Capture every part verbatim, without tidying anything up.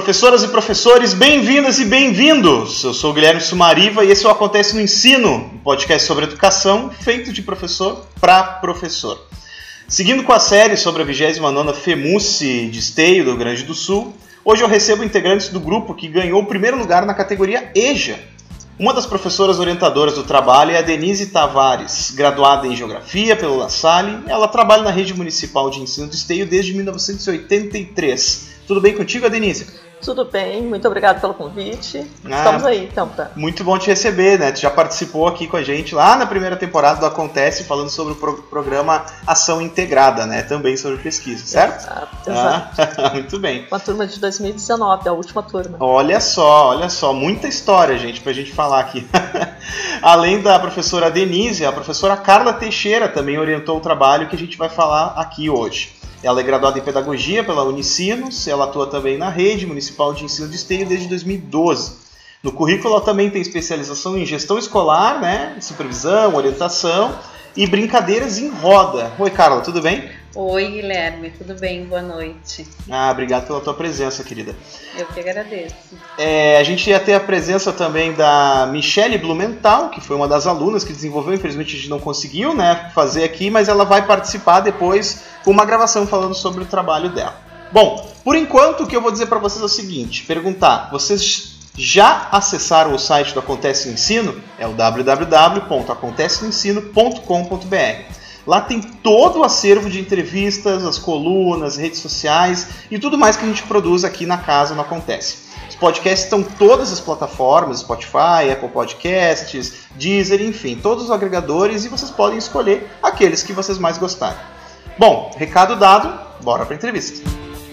Professoras e professores, bem-vindas e bem-vindos! Eu sou o Guilherme Sumariva e esse é o Acontece no Ensino, um podcast sobre educação feito de professor para professor. Seguindo com a série sobre a vigésima nona FEMUSE de Esteio do Rio Grande do Sul, hoje eu recebo integrantes do grupo que ganhou o primeiro lugar na categoria EJA. Uma das professoras orientadoras do trabalho é a Denise Tavares, graduada em Geografia pelo La Salle. Ela trabalha na Rede Municipal de Ensino de Esteio desde mil novecentos e oitenta e três. Tudo bem contigo, Denise? Tudo bem, muito obrigado pelo convite. Ah, Estamos aí, então. Pra... Muito bom te receber, né? Tu já participou aqui com a gente lá na primeira temporada do Acontece, falando sobre o pro- programa Ação Integrada, né? Também sobre pesquisa, certo? Exato, exato. Ah, muito bem. Uma turma de dois mil e dezenove, a última turma. Olha só, olha só, muita história, gente, pra gente falar aqui. Além da professora Denise, a professora Carla Teixeira também orientou o trabalho que a gente vai falar aqui hoje. Ela é graduada em Pedagogia pela Unicinos, ela atua também na Rede Municipal de Ensino de Esteio desde dois mil e doze. No currículo ela também tem especialização em Gestão Escolar, né, Supervisão, Orientação e Brincadeiras em Roda. Oi, Carla, tudo bem? Oi, Guilherme, tudo bem? Boa noite. Ah, obrigado pela tua presença, querida. Eu que agradeço. É, a gente ia ter a presença também da Michele Blumenthal, que foi uma das alunas que desenvolveu, infelizmente a gente não conseguiu, né, fazer aqui, mas ela vai participar depois com uma gravação falando sobre o trabalho dela. Bom, por enquanto o que eu vou dizer para vocês é o seguinte, perguntar, vocês já acessaram o site do Acontece no Ensino? É o w w w ponto acontece no ensino ponto com ponto b r. Lá tem todo o acervo de entrevistas, as colunas, redes sociais e tudo mais que a gente produz aqui na casa no Acontece. Os podcasts estão em todas as plataformas, Spotify, Apple Podcasts, Deezer, enfim, todos os agregadores e vocês podem escolher aqueles que vocês mais gostarem. Bom, recado dado, bora para a entrevista.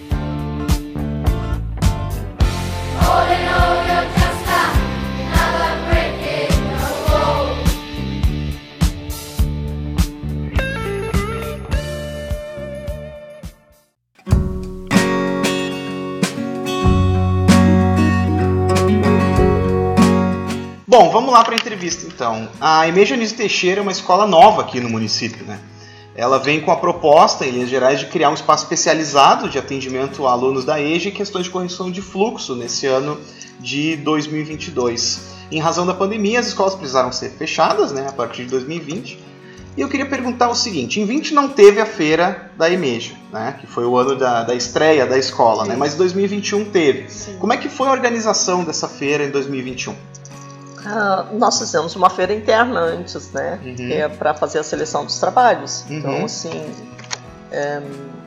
Bom, vamos lá para a entrevista então. A EMEJA Anísio Teixeira é uma escola nova aqui no município, né? Ela vem com a proposta, em linhas gerais, de criar um espaço especializado de atendimento a alunos da EJA e questões de correção de fluxo nesse ano de dois mil e vinte e dois. Em razão da pandemia, as escolas precisaram ser fechadas, né, a partir de dois mil e vinte. E eu queria perguntar o seguinte, em vinte não teve a feira da EMEJA, né, que foi o ano da, da estreia da escola, né, mas em dois mil e vinte e um teve. Sim. Como é que foi a organização dessa feira em dois mil e vinte e um? Uh, nós fizemos uma feira interna antes, né? Uhum. Que é para fazer a seleção dos trabalhos. Uhum. Então, assim, é,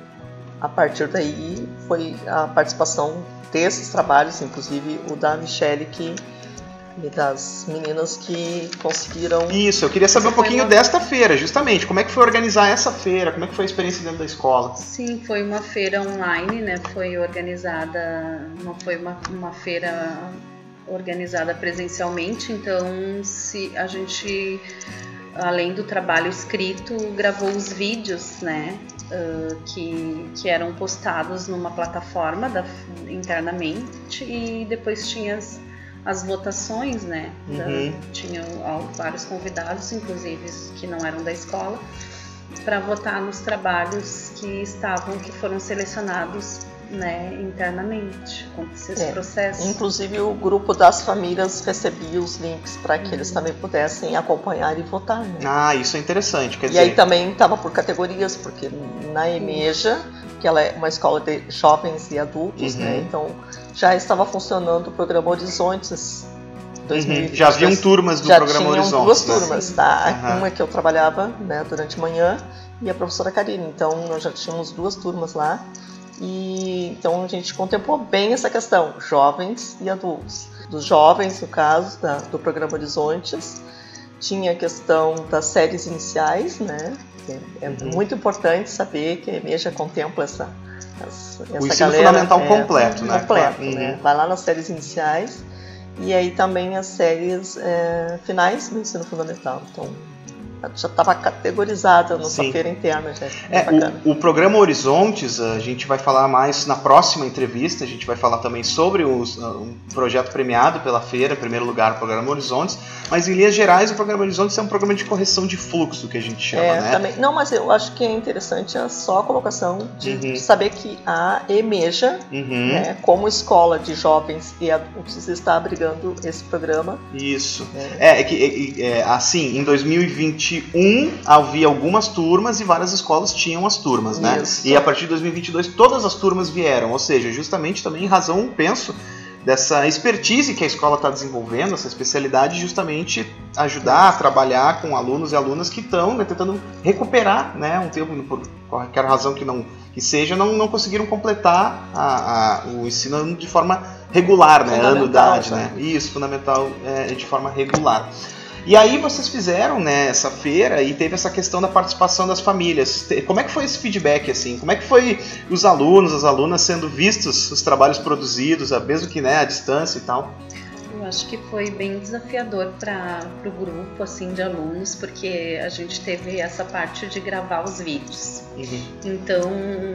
a partir daí foi a participação desses trabalhos, inclusive o da Michele que, e das meninas que conseguiram... Isso, eu queria saber um pouquinho uma... desta feira, justamente. Como é que foi organizar essa feira? Como é que foi a experiência dentro da escola? Sim, foi uma feira online, né? Foi organizada, não foi uma, uma feira... organizada presencialmente, então se a gente, além do trabalho escrito, gravou os vídeos, né, uh, que, que eram postados numa plataforma da, internamente e depois tinha as, as votações, né, da, uhum. Tinham vários convidados, inclusive que não eram da escola, para votar nos trabalhos que estavam, que foram selecionados, né, internamente, com esses é, processos. Inclusive o grupo das famílias recebia os links para que uhum. eles também pudessem acompanhar e votar. Né? Ah, isso é interessante. Quer e dizer... aí também estava por categorias, porque na EMEJA, que ela é uma escola de jovens e adultos, uhum. né, então já estava funcionando o programa Horizontes. dois mil e vinte, uhum. Já haviam turmas do já programa Horizontes. Já tinham duas né? turmas, tá? Uhum. Uma que eu trabalhava, né, durante a manhã e a professora Karine. Então nós já tínhamos duas turmas lá. E então a gente contemplou bem essa questão, jovens e adultos. Dos jovens, no caso, da, do programa Horizontes, tinha a questão das séries iniciais, né? É uhum. muito importante saber que a EMEJA contempla essa, essa, o essa ensino galera, fundamental é, completo, né? Completo, uhum. né? Vai lá nas séries iniciais e aí também as séries é, finais do ensino fundamental. Então, já estava categorizada a nossa Sim. feira interna. Já. É, o, o programa Horizontes, a gente vai falar mais na próxima entrevista, a gente vai falar também sobre os, um projeto premiado pela feira, em primeiro lugar o programa Horizontes, mas em linhas gerais o programa Horizontes é um programa de correção de fluxo, que a gente chama, é, né? Também, não, mas eu acho que é interessante a só a colocação de Uhum. saber que a EMEJA, Uhum. né, como escola de jovens e adultos, está abrigando esse programa. Isso. É, é, é que, é, assim, em dois mil e vinte e um havia algumas turmas e várias escolas tinham as turmas, né? Isso. E a partir de dois mil e vinte e dois todas as turmas vieram, ou seja, justamente também em razão, penso, dessa expertise que a escola está desenvolvendo, essa especialidade, justamente ajudar a trabalhar com alunos e alunas que estão, né, tentando recuperar, né, um tempo, por qualquer razão que não que seja, não, não conseguiram completar a, a, o ensino de forma regular, né, anuidade, né? Isso, fundamental, é, de forma regular. E aí vocês fizeram, né, essa feira e teve essa questão da participação das famílias. Como é que foi esse feedback, assim? Como é que foi os alunos, as alunas sendo vistos os trabalhos produzidos, mesmo que, né, à distância e tal? Eu acho que foi bem desafiador para o grupo, assim, de alunos, porque a gente teve essa parte de gravar os vídeos. Uhum. Então,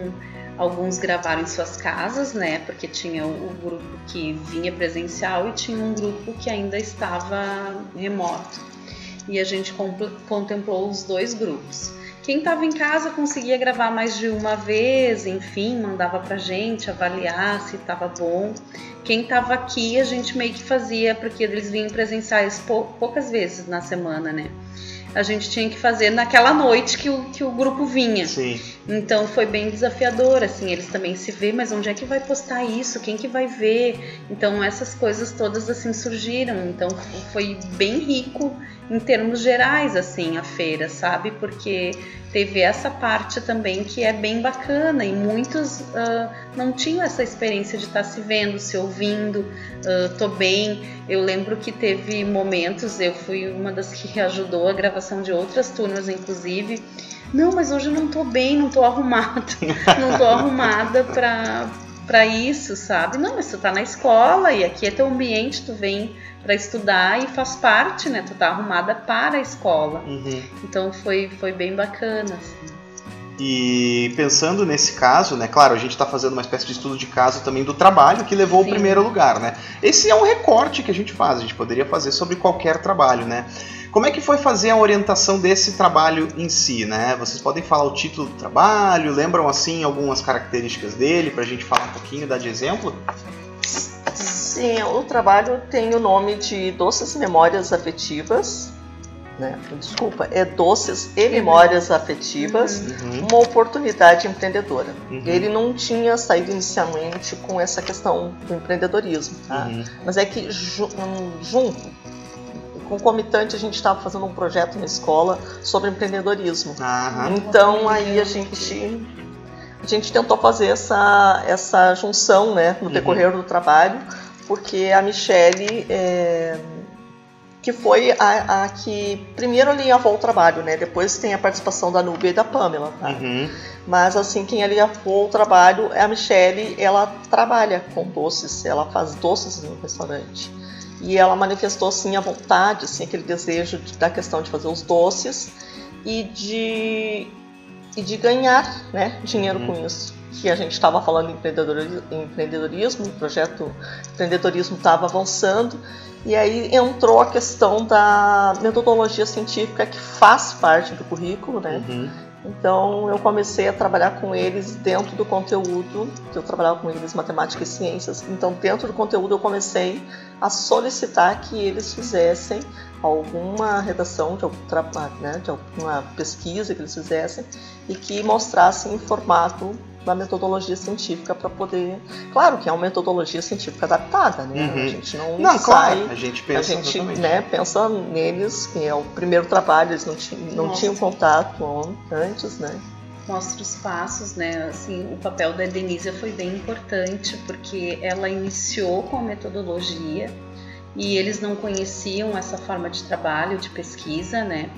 alguns gravaram em suas casas, né, porque tinha o, o grupo que vinha presencial e tinha um grupo que ainda estava remoto. E a gente compl- contemplou os dois grupos. Quem estava em casa conseguia gravar mais de uma vez, enfim, mandava pra gente avaliar se estava bom. Quem estava aqui, a gente meio que fazia, porque eles vinham presenciais pou, poucas vezes na semana, né? A gente tinha que fazer naquela noite que o, que o grupo vinha. Sim. Então foi bem desafiador, assim, eles também se vê, mas onde é que vai postar isso? Quem que vai ver? Então essas coisas todas, assim, surgiram. Então foi bem rico em termos gerais, assim, a feira, sabe? Porque teve essa parte também que é bem bacana e muitos uh, não tinham essa experiência de estar se vendo, se ouvindo, uh, tô bem. Eu lembro que teve momentos, eu fui uma das que ajudou a gravação de outras turmas, inclusive. Não, mas hoje eu não tô bem, não tô arrumada, não tô arrumada pra, pra isso, sabe? Não, mas tu tá na escola e aqui é teu ambiente, tu vem para estudar e faz parte, né? Tu tá arrumada para a escola. Uhum. Então foi, foi bem bacana, assim. E pensando nesse caso, né? Claro, a gente está fazendo uma espécie de estudo de caso também do trabalho que levou Sim. ao primeiro lugar, né? Esse é um recorte que a gente faz, a gente poderia fazer sobre qualquer trabalho, né? Como é que foi fazer a orientação desse trabalho em si, né? Vocês podem falar o título do trabalho, lembram, assim, algumas características dele, pra gente falar um pouquinho, dar de exemplo? Sim, o trabalho tem o nome de Doces Memórias Afetivas, né? Desculpa, é Doces e Memórias Afetivas, uhum. uma oportunidade empreendedora. Uhum. Ele não tinha saído inicialmente com essa questão do empreendedorismo, tá? Uhum. Mas é que ju- junto, concomitante, a gente estava fazendo um projeto na escola sobre empreendedorismo. Uhum. Então aí a gente... A gente tentou fazer essa, essa junção, né, no decorrer uhum. do trabalho, porque a Michele, é, que foi a, a que primeiro alinhavou o trabalho, né, depois tem a participação da Núbia e da Pamela, tá? Uhum. Mas assim, quem alinhavou o trabalho é a Michele, ela trabalha com doces, ela faz doces no restaurante. E ela manifestou assim, a vontade, assim, aquele desejo de, da questão de fazer os doces e de... e de ganhar, né, dinheiro uhum. com isso. Que a gente estava falando em empreendedorismo, em empreendedorismo, o projeto empreendedorismo estava avançando, e aí entrou a questão da metodologia científica que faz parte do currículo, né? Uhum. Então eu comecei a trabalhar com eles dentro do conteúdo, eu trabalhava com eles matemática e ciências, então dentro do conteúdo eu comecei a solicitar que eles fizessem alguma redação de algum trabalho, né, de alguma pesquisa que eles fizessem e que mostrassem em formato da metodologia científica para poder... Claro que é uma metodologia científica adaptada, né? Uhum. A gente não, não sai... Claro, a gente pensa, a gente, né, pensa neles, que é o primeiro trabalho, eles não, tinham, não tinham contato antes, né? Mostra os passos, né? Assim, o papel da Denise foi bem importante, porque ela iniciou com a metodologia e eles não conheciam essa forma de trabalho, de pesquisa, né?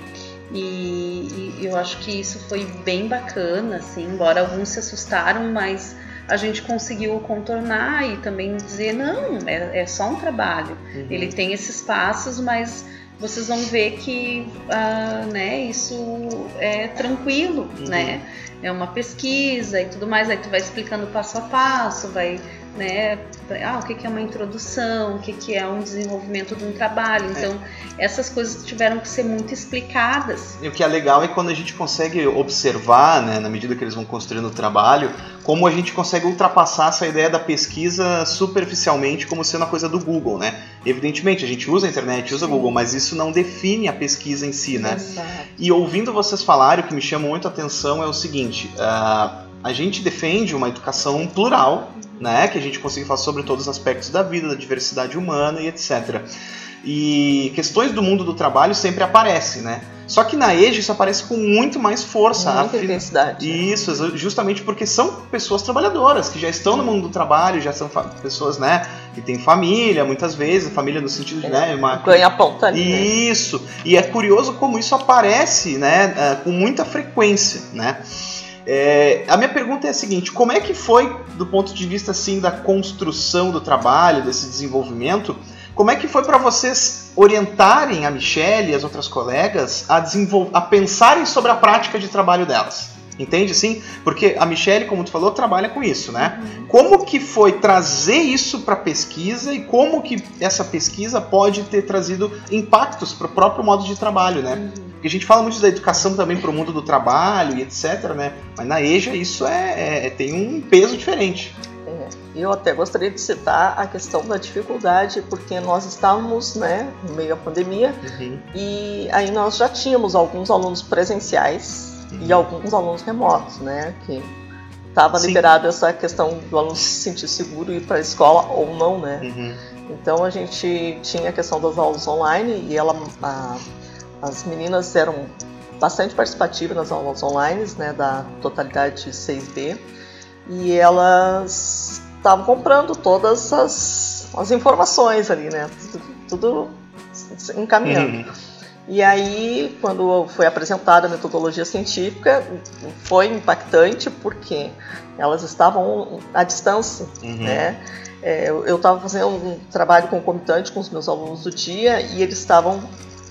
E, e eu acho que isso foi bem bacana, assim, embora alguns se assustaram, mas a gente conseguiu contornar e também dizer, não, é, é só um trabalho. Uhum. Ele tem esses passos, mas vocês vão ver que uh, né, isso é tranquilo, uhum. né? É uma pesquisa e tudo mais, aí tu vai explicando passo a passo, vai, né, ah, o que é uma introdução, o que é um desenvolvimento de um trabalho, então é. essas coisas tiveram que ser muito explicadas. E o que é legal é quando a gente consegue observar, né, na medida que eles vão construindo o trabalho, como a gente consegue ultrapassar essa ideia da pesquisa superficialmente como sendo uma coisa do Google, né? Evidentemente, a gente usa a internet, usa o Google, mas isso não define a pesquisa em si, né? Exato. E ouvindo vocês falarem, o que me chama muito a atenção é o seguinte, uh, a gente defende uma educação plural, né? Que a gente consiga falar sobre todos os aspectos da vida, da diversidade humana e etcétera. E questões do mundo do trabalho sempre aparecem, né? Só que na E J A isso aparece com muito mais força. Muita intensidade. Isso, justamente porque são pessoas trabalhadoras, que já estão no mundo do trabalho, já são pessoas, né, que têm família, muitas vezes, família no sentido de, é, né, uma... ganha-pão tá ali, Isso, né? E é curioso como isso aparece, né, com muita frequência, né? É, a minha pergunta é a seguinte, como é que foi, do ponto de vista, assim, da construção do trabalho, desse desenvolvimento, como é que foi para vocês orientarem a Michelle e as outras colegas a, desenvol- a pensarem sobre a prática de trabalho delas? Entende, sim? Porque a Michelle, como tu falou, trabalha com isso, né? Uhum. Como que foi trazer isso para a pesquisa e como que essa pesquisa pode ter trazido impactos para o próprio modo de trabalho, né? Uhum. Porque a gente fala muito da educação também para o mundo do trabalho e etcétera, né? Mas na E J A isso é, é, tem um peso diferente. É, eu até gostaria de citar a questão da dificuldade, porque nós estávamos, né, no meio da pandemia, uhum. e aí nós já tínhamos alguns alunos presenciais uhum. e alguns alunos remotos, né, que estava liberado essa questão do aluno se sentir seguro e ir para a escola ou não, né. Uhum. Então a gente tinha a questão das aulas online e ela, a, as meninas eram bastante participativas nas aulas online, né, da totalidade seis B. E elas estavam comprando todas as, as informações ali, né? Tudo, tudo encaminhando. Uhum. E aí, quando foi apresentada a metodologia científica, foi impactante porque elas estavam à distância, uhum. né? É, eu estava fazendo um trabalho concomitante com os meus alunos do dia e eles estavam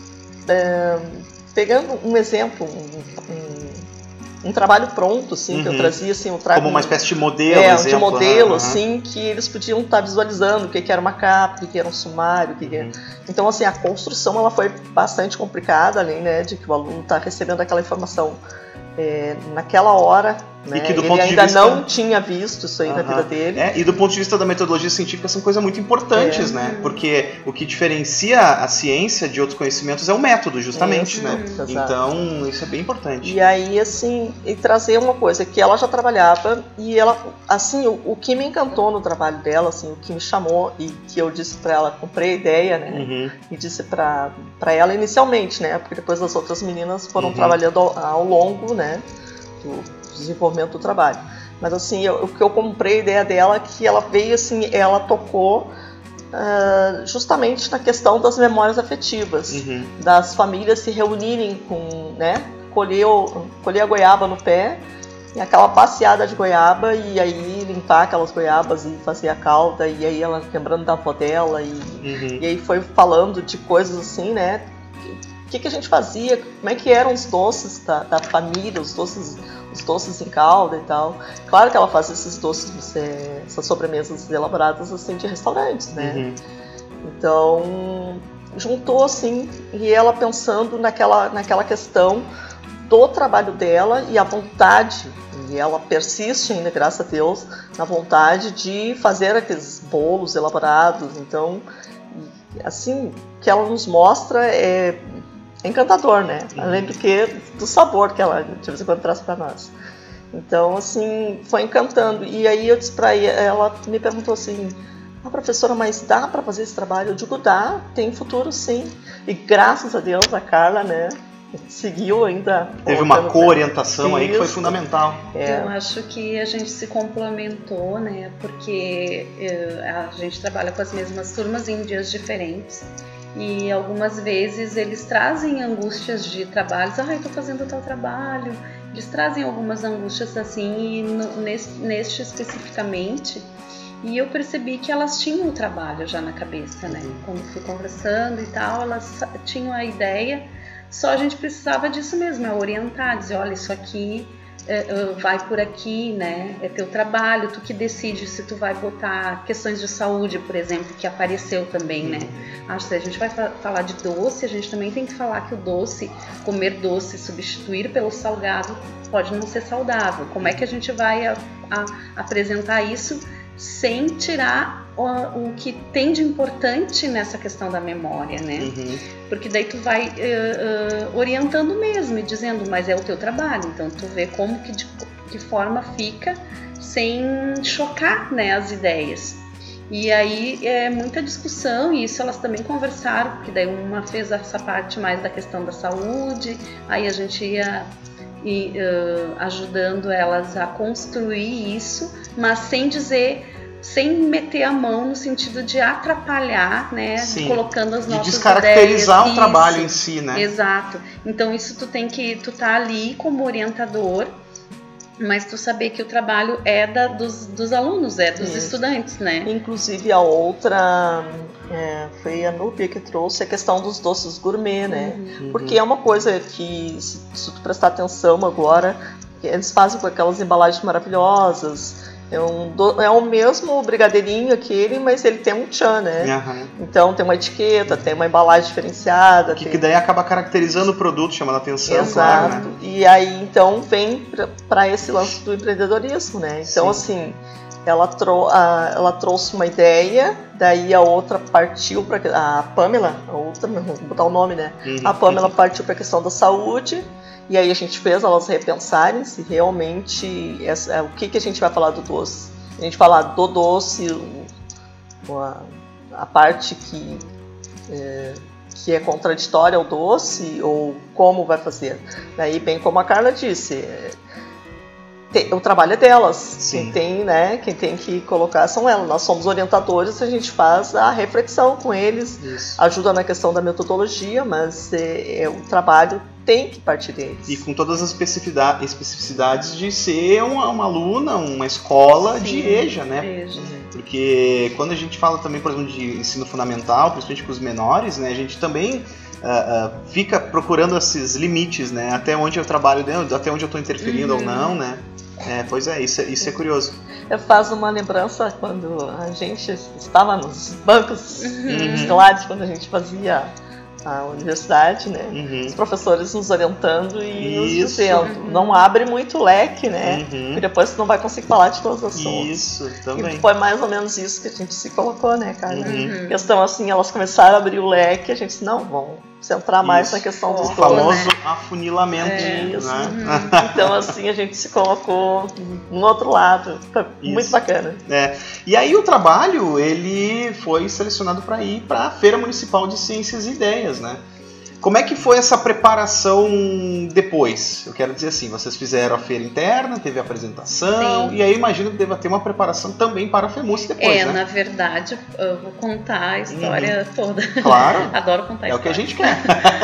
é, pegando um exemplo, um, um um trabalho pronto, assim, uhum. que eu trazia, assim, um trabalho... Como uma espécie de modelo, é, exemplo. de modelo, uhum. assim, que eles podiam estar visualizando o que era uma capa, o que era um sumário, o que, uhum. que era... Então, assim, a construção, ela foi bastante complicada, além, né, de que o aluno está recebendo aquela informação é, naquela hora, né? E que do ele ponto ainda de vista... não tinha visto isso aí uhum. na vida dele. É, e do ponto de vista da metodologia científica são coisas muito importantes, é. né? Porque o que diferencia a ciência de outros conhecimentos é o método, justamente, isso, né? Exato. Então, isso é bem importante. E aí, assim, e trazer uma coisa que ela já trabalhava e ela, assim, o, o que me encantou no trabalho dela, assim, o que me chamou e que eu disse pra ela, comprei a ideia, né? Uhum. E disse pra, pra ela inicialmente, né? Porque depois as outras meninas foram uhum. trabalhando ao, ao longo, né? Do, desenvolvimento do trabalho. Mas assim, eu, o que eu comprei a ideia dela é que ela veio assim, ela tocou uh, justamente na questão das memórias afetivas, uhum. das famílias se reunirem com, né, colher, colher a goiaba no pé, e aquela passeada de goiaba, e aí limpar aquelas goiabas e fazer a calda, e aí ela lembrando da avó dela, e, uhum. e aí foi falando de coisas assim, né, o que, que a gente fazia, como é que eram os doces da, da família, os doces, os doces em calda e tal. Claro que ela faz esses doces, é, essas sobremesas elaboradas assim de restaurantes, né? Uhum. Então, juntou assim, e ela pensando naquela, naquela questão do trabalho dela e a vontade, e ela persiste ainda, graças a Deus, na vontade de fazer aqueles bolos elaborados. Então, assim, o que ela nos mostra é É encantador, né? Uhum. Além do que do sabor que ela de vez em quando traz para nós. Então, assim, foi encantando. E aí eu disse para ela, me perguntou assim, ah, professora, mas dá para fazer esse trabalho? Eu digo, dá, tem futuro sim. E graças a Deus a Carla, né, seguiu ainda. Teve uma co-orientação aí que foi fundamental. É. Eu acho que a gente se complementou, né? Porque a gente trabalha com as mesmas turmas em dias diferentes. E algumas vezes eles trazem angústias de trabalhos, ah, eu estou fazendo tal trabalho, eles trazem algumas angústias assim, e no, neste, neste especificamente, E eu percebi que elas tinham o trabalho já na cabeça, né? Quando fui conversando e tal, elas tinham a ideia, só a gente precisava disso mesmo, é orientar, dizer, olha, isso aqui é, vai por aqui, né? É teu trabalho, tu que decide se tu vai botar questões de saúde, por exemplo, que apareceu também, né? Acho que se a gente vai falar de doce, a gente também tem que falar que o doce, comer doce, substituir pelo salgado, pode não ser saudável. Como é que a gente vai a, a, apresentar isso sem tirar o, o que tem de importante nessa questão da memória, né? Uhum. Porque daí tu vai uh, uh, orientando mesmo e dizendo, mas é o teu trabalho, então tu vê como que de que forma fica sem chocar, né, as ideias. E aí é muita discussão, e isso elas também conversaram, porque daí uma fez essa parte mais da questão da saúde, aí a gente ia e, uh, ajudando elas a construir isso, mas sem dizer, sem meter a mão no sentido de atrapalhar, né? Sim. Colocando as nossas ideias. De descaracterizar ideias. o trabalho em si, né? Exato. Então isso tu tem que, tu tá ali como orientador, mas tu saber que o trabalho é da, dos, dos alunos, é dos Isso. estudantes, né? Inclusive a outra é, foi a Núbia que trouxe a questão dos doces gourmet, né? Uhum. Porque é uma coisa que, se, se tu prestar atenção agora, eles fazem com aquelas embalagens maravilhosas. É, um do, é o mesmo brigadeirinho aquele, mas ele tem um tchan, né? Uhum. Então tem uma etiqueta, tem uma embalagem diferenciada. Que, tem... que daí acaba caracterizando o produto, chamando a atenção. Exato. Claro, né? E aí então vem para esse lance do empreendedorismo, né? Então Sim. assim, ela, trou a, ela trouxe uma ideia, daí a outra partiu para a Pamela, a outra, vou botar o nome, né? Uhum. A Pamela partiu para a questão da saúde. E aí a gente fez elas repensarem se realmente essa, o que, que a gente vai falar do doce. A gente falar do doce, a, a parte que é, que é contraditória ao doce, ou como vai fazer. Daí, bem como a Carla disse, tem, o trabalho é delas. Sim. Quem tem, né, quem tem que colocar são elas. Nós somos orientadores, a gente faz a reflexão com eles, Isso. ajuda na questão da metodologia, mas é, é, o trabalho tem que partir deles. E com todas as especificidades, especificidades de ser uma, uma aluna, uma escola Sim, de EJA, né? EJA. Porque quando a gente fala também, por exemplo, de ensino fundamental, principalmente com os menores, né, a gente também uh, uh, fica procurando esses limites, né? Até onde eu trabalho dentro, até onde eu estou interferindo uhum. ou não, né? É, pois é, isso, isso é curioso. Eu faço uma lembrança quando a gente estava nos bancos uhum. escolares, quando a gente fazia a universidade, né? Uhum. Os professores nos orientando e Isso. nos dizendo, uhum. não abre muito leque, né? Uhum. E depois tu não vai conseguir falar de todos os assuntos. Isso, também. E foi mais ou menos isso que a gente se colocou, né, Carla? Uhum. A questão assim, elas começaram a abrir o leque, a gente disse, não, vamos centrar mais Isso. na questão dos o famoso né? afunilamento. É, Isso. Né? Uhum. Então assim, a gente se colocou no outro lado. Foi Isso. muito bacana. É. E aí o trabalho, ele foi selecionado para ir para a Feira Municipal de Ciências e Ideias, né? Como é que foi essa preparação depois? Eu quero dizer assim, vocês fizeram a feira interna, teve a apresentação, Sim. e aí imagino que deva ter uma preparação também para a FEMUSE depois, é, né? É, na verdade, eu vou contar a história uhum. toda. Claro. Adoro contar a é história. É o que a gente quer.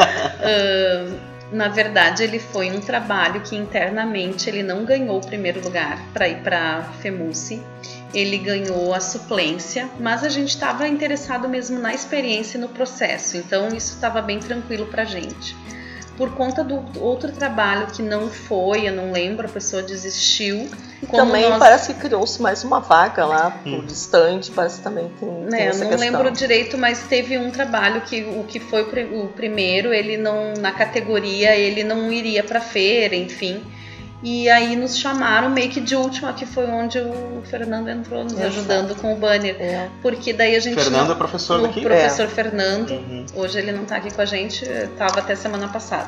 uh, na verdade, ele foi um trabalho que internamente ele não ganhou o primeiro lugar para ir para a FEMUSE. Ele ganhou a suplência, mas a gente estava interessado mesmo na experiência e no processo, então isso estava bem tranquilo para a gente. Por conta do outro trabalho que não foi, eu não lembro, a pessoa desistiu. Também nós... parece que criou-se mais uma vaga lá por hum. distante, parece que também tem, tem é, essa não questão. lembro direito, mas teve um trabalho que o que foi o primeiro, ele não, na categoria, ele não iria para a feira, enfim. E aí nos chamaram meio que de última, que foi onde o Fernando entrou nos Exato. ajudando com o banner. É. Porque daí a gente... Fernando não, é professor o daqui? O professor é. Fernando, uhum. hoje ele não está aqui com a gente, estava até semana passada.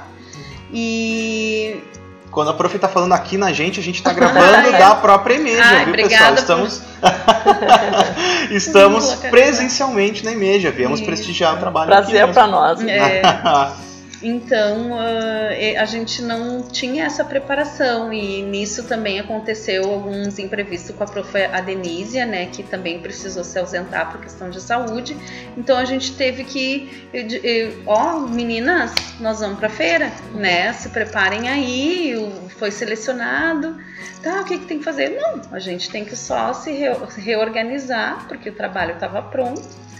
E... Quando a prof está falando aqui na gente, a gente está gravando é. da própria EMEJA, ah, viu, pessoal? Estamos, por... Estamos presencialmente na EMEJA, viemos Isso. prestigiar o trabalho Prazer aqui. Prazer para nós. É. Então uh, a gente não tinha essa preparação e nisso também aconteceu alguns imprevistos com a prof. Adenísia, né, que também precisou se ausentar por questão de saúde. Então a gente teve que, ó, oh, meninas, nós vamos para feira, né? Se preparem aí, foi selecionado. Tá, o que, que tem que fazer? Não, a gente tem que só se reorganizar, porque o trabalho estava pronto.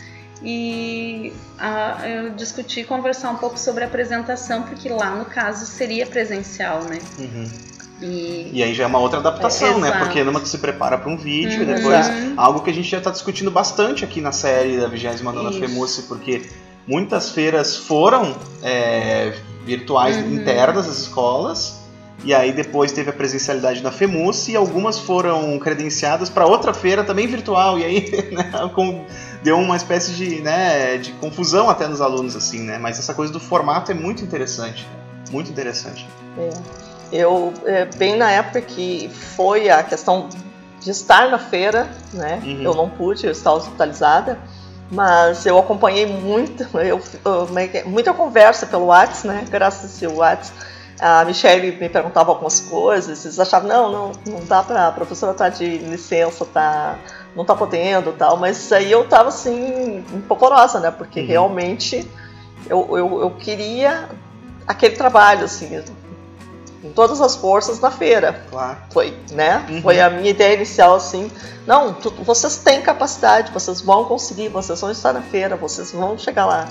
E a, eu discuti e conversar um pouco sobre a apresentação, porque lá no caso seria presencial, né? Uhum. E... e aí já é uma outra adaptação, é, né? Porque numa que se prepara para um vídeo, uhum, e depois algo que a gente já está discutindo bastante aqui na série da vigésima nona FEMUSE, porque muitas feiras foram é, virtuais, uhum, internas das escolas. E aí depois teve a presencialidade na FEMUSE e algumas foram credenciadas para outra feira também virtual. E aí, né, com, deu uma espécie de, né, de confusão até nos alunos, assim, né? Mas essa coisa do formato é muito interessante, muito interessante. É. Eu, é, bem na época que foi a questão de estar na feira, né? Uhum. Eu não pude, eu estava hospitalizada, mas eu acompanhei muito, eu, eu, muita conversa pelo WhatsApp, né? Graças ao WhatsApp. A Michelle me perguntava algumas coisas, eles achavam, não, não, não dá pra, a professora tá de licença, tá, não tá podendo e tal, mas aí eu tava assim, empolvorosa, né, porque uhum, realmente eu, eu, eu queria aquele trabalho, assim, com todas as forças na feira. Claro. Foi, né, uhum, foi a minha ideia inicial, assim, não, tu, vocês têm capacidade, vocês vão conseguir, vocês vão estar na feira, vocês vão chegar lá.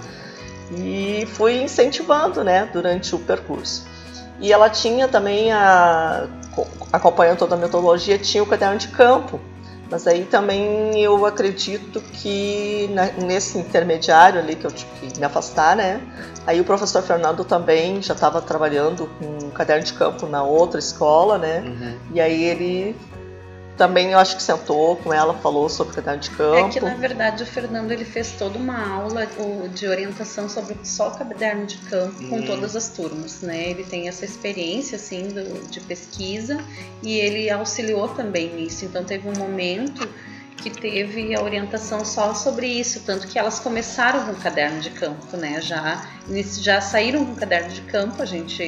E fui incentivando, né, durante o percurso. E ela tinha também, a, acompanhando toda a metodologia, tinha o caderno de campo. Mas aí também eu acredito que na, nesse intermediário ali que eu tive que me afastar, né? Aí o professor Fernando também já estava trabalhando com o caderno de campo na outra escola, né? Uhum. E aí ele também, eu acho que sentou com ela, falou sobre o caderno de campo. É que, na verdade, o Fernando ele fez toda uma aula de orientação sobre só o caderno de campo hum. com todas as turmas, né? Ele tem essa experiência, assim, do, de pesquisa e ele auxiliou também nisso. Então, teve um momento que teve a orientação só sobre isso, tanto que elas começaram com o caderno de campo, né? Já, já saíram com o caderno de campo, a gente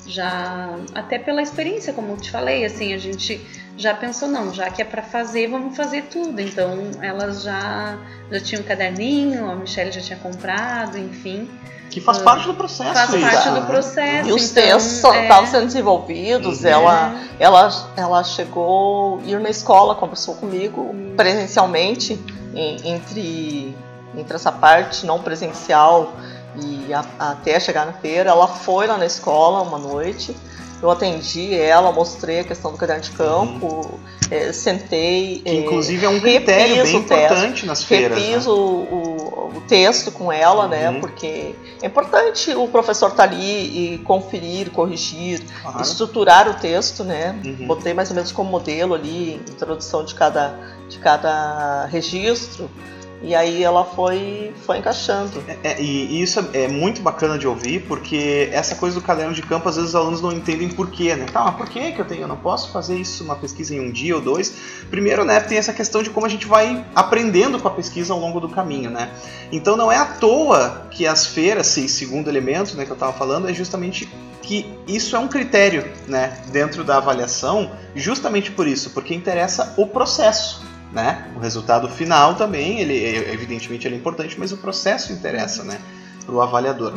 já, até pela experiência, como eu te falei, assim, a gente já pensou, não, já que é para fazer, vamos fazer tudo. Então, elas já, já tinham um caderninho, a Michelle já tinha comprado, enfim. Que faz uh, parte do processo. Faz isso, parte né? do processo. E os então, textos estavam é... sendo desenvolvidos, uhum. ela, ela, ela chegou a ir na escola, conversou comigo uhum. presencialmente, em, entre, entre essa parte não presencial e a, até chegar na feira. Ela foi lá na escola uma noite, eu atendi ela, mostrei a questão do caderno de campo, uhum. é, sentei... Que inclusive é um critério bem importante texto, nas feiras. Refiz né? o, o, o texto com ela, uhum. né? Porque é importante o professor estar ali e conferir, corrigir, claro. estruturar o texto, né? Uhum. Botei mais ou menos como modelo ali, introdução de cada, de cada registro. E aí ela foi, foi encaixando. É, é, e isso é muito bacana de ouvir, porque essa coisa do caderno de campo, às vezes os alunos não entendem por quê, né? Tá, mas por que que eu tenho? Eu não posso fazer isso, uma pesquisa em um dia ou dois? Primeiro, né, tem essa questão de como a gente vai aprendendo com a pesquisa ao longo do caminho, né? Então não é à toa que as feiras, esse segundo elemento, né, que eu estava falando, é justamente que isso é um critério, né, dentro da avaliação, justamente por isso, porque interessa o processo. Né? O resultado final também, ele, evidentemente ele é importante, mas o processo interessa, né, para o avaliador.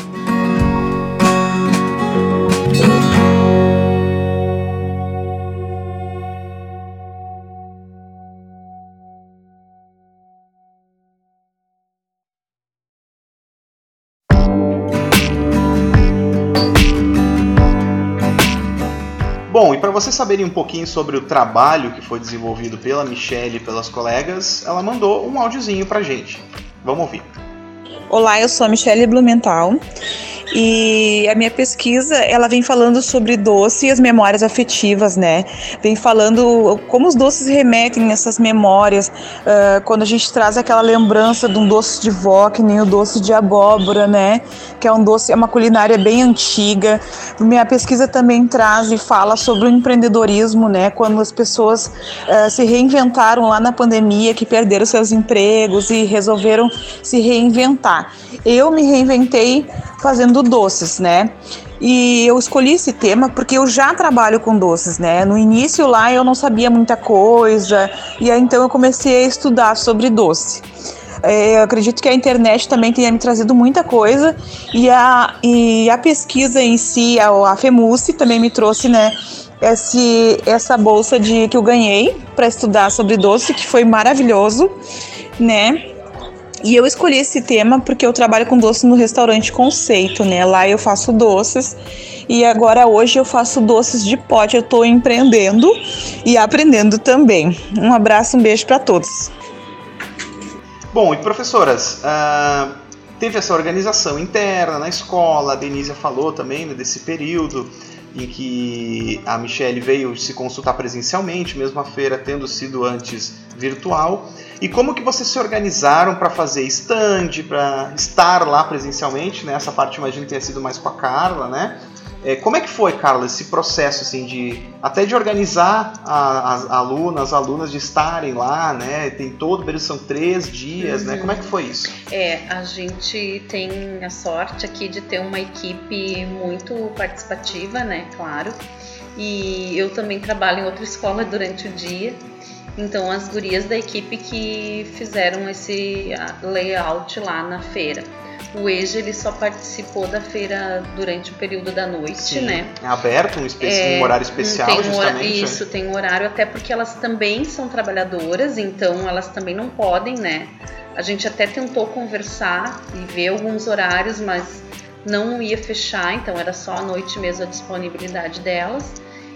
Bom, e para vocês saberem um pouquinho sobre o trabalho que foi desenvolvido pela Michelle e pelas colegas, ela mandou um áudiozinho pra gente. Vamos ouvir. Olá, eu sou a Michelle Blumenthal e a minha pesquisa ela vem falando sobre doce e as memórias afetivas, né? Vem falando como os doces remetem essas memórias, uh, quando a gente traz aquela lembrança de um doce de vó, que nem o doce de abóbora, né? Que é um doce, é uma culinária bem antiga. Minha pesquisa também traz e fala sobre o empreendedorismo, né? Quando as pessoas uh, se reinventaram lá na pandemia, que perderam seus empregos e resolveram se reinventar. Eu me reinventei fazendo doces, né? E eu escolhi esse tema porque eu já trabalho com doces, né? No início lá eu não sabia muita coisa, e aí então eu comecei a estudar sobre doce. É, eu acredito que a internet também tenha me trazido muita coisa, e a, e a pesquisa em si, a, a FEMUSE também me trouxe, né, esse, essa bolsa de, que eu ganhei para estudar sobre doce, que foi maravilhoso, né? E eu escolhi esse tema porque eu trabalho com doce no restaurante Conceito, né? Lá eu faço doces e agora hoje eu faço doces de pote. Eu estou empreendendo e aprendendo também. Um abraço, um beijo para todos. Bom, e professoras, uh, teve essa organização interna na escola, a Denise falou também, né, desse período em que a Michele veio se consultar presencialmente, mesmo a feira tendo sido antes virtual. E como que vocês se organizaram para fazer stand, para estar lá presencialmente, né? Essa parte imagino que tenha sido mais com a Carla, né? É, como é que foi, Carla, esse processo, assim, de até de organizar a, as alunas, as alunas de estarem lá, né? Tem todo, eles são três dias, uhum. né? Como é que foi isso? É, a gente tem a sorte aqui de ter uma equipe muito participativa, né? Claro. E eu também trabalho em outra escola durante o dia. Então, as gurias da equipe que fizeram esse layout lá na feira. O EJA, ele só participou da feira durante o período da noite, Sim, né? É aberto, um, espe- é, um horário especial, tem um justamente. Isso, tem um horário, até porque elas também são trabalhadoras, então elas também não podem, né? A gente até tentou conversar e ver alguns horários, mas não ia fechar, então era só à noite mesmo a disponibilidade delas.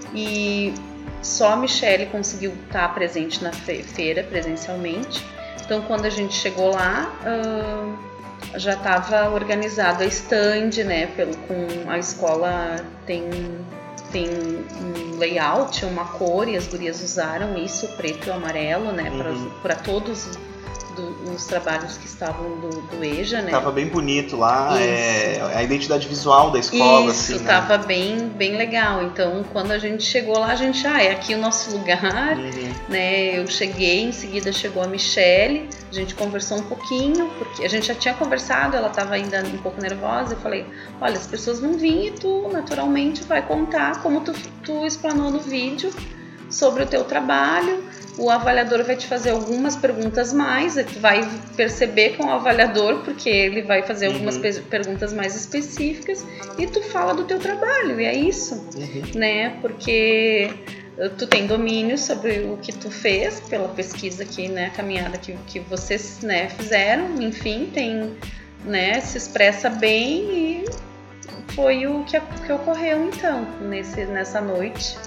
E só a Michele conseguiu estar presente na feira presencialmente. Então, quando a gente chegou lá, uh, já estava organizado a stand, né? Pelo, com a escola tem, tem um layout, uma cor, e as gurias usaram isso, preto e amarelo, né? Uhum. Para todos do, os trabalhos que estavam do, do EJA, né? Tava bem bonito lá, é, a identidade visual da escola. Isso, assim, tava né? bem, bem legal. Então, quando a gente chegou lá, a gente, ah, é aqui o nosso lugar, uhum. né? Eu cheguei, em seguida chegou a Michele, a gente conversou um pouquinho, porque a gente já tinha conversado, ela tava ainda um pouco nervosa, eu falei, olha, as pessoas vão vir e tu, naturalmente, vai contar como tu, tu explanou no vídeo sobre o teu trabalho. O avaliador vai te fazer algumas perguntas mais, tu vai perceber com o avaliador, porque ele vai fazer algumas uhum. pe- perguntas mais específicas, e tu fala do teu trabalho, e é isso, uhum. né? Porque tu tem domínio sobre o que tu fez, pela pesquisa aqui, né, a caminhada que, que vocês, né, fizeram, enfim, tem, né, se expressa bem, e foi o que, que ocorreu então, nesse, nessa noite.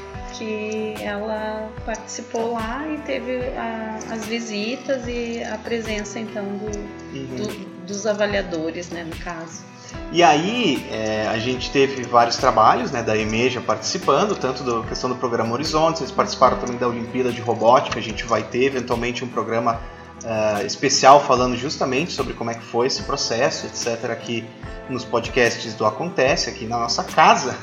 Que ela participou lá e teve a, as visitas e a presença então do, uhum. do, dos avaliadores, né, no caso. E aí é, a gente teve vários trabalhos, né, da EMEJA participando, tanto da questão do programa Horizontes, eles participaram também da Olimpíada de Robótica, a gente vai ter eventualmente um programa uh, especial falando justamente sobre como é que foi esse processo, etcétera, aqui nos podcasts do Acontece, aqui na nossa casa.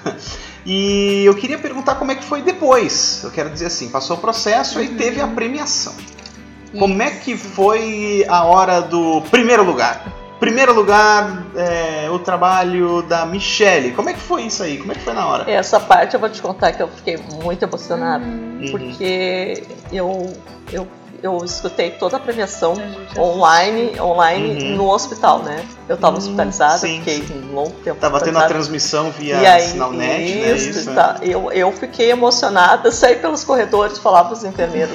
E eu queria perguntar como é que foi depois. Eu quero dizer assim, passou o processo, uhum. e teve a premiação. Isso. Como é que foi a hora do primeiro lugar? Primeiro lugar, é, o trabalho da Michele. Como é que foi isso aí? Como é que foi na hora? Essa parte eu vou te contar que eu fiquei muito emocionada, uhum. porque eu, eu, eu escutei toda a premiação online, online uhum. no hospital, né? Eu estava uhum. hospitalizada, sim, fiquei sim. um longo tempo Tava tendo a transmissão via Sinalnet, isso, né? Isso, tá. é. eu, eu fiquei emocionada, saí pelos corredores e falava para os enfermeiros.